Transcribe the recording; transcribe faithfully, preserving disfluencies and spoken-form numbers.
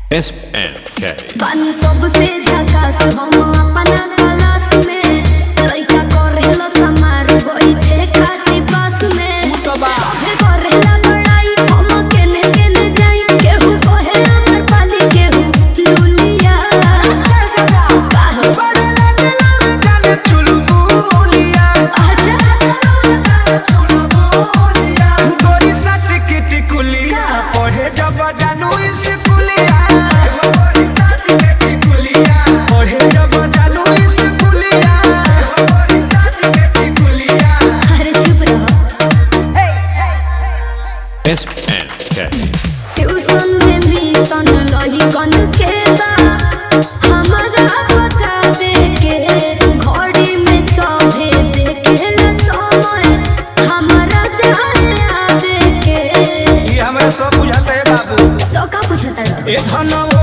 S N के पानी सबसे झकास हम अपना क्लास में लइका करेला समार बैठे खाती पास में सबे करेला लड़ाई हम केने केने जाई केहू कहे अमर पाली केहू लुलिया बड़े लगला गाने चुलबुलिया अच्छा चुलबुलिया गोरी सट की टिकुलिया पढ़े जब जानू स्कूलिया गोरी सट की टिकुलिया पढ़े जब जानू स्कूलिया गोरी सट की टिकुलिया अरे चुप रहो एस एन के ट्यूशन में मिशन लही कन के बा हमरा बतावे के घड़ी में सभे देखेला समय हमरा जाए आवे के ये हमें सब बुझाते है बाबू तो का पूछता रहो ए धनवा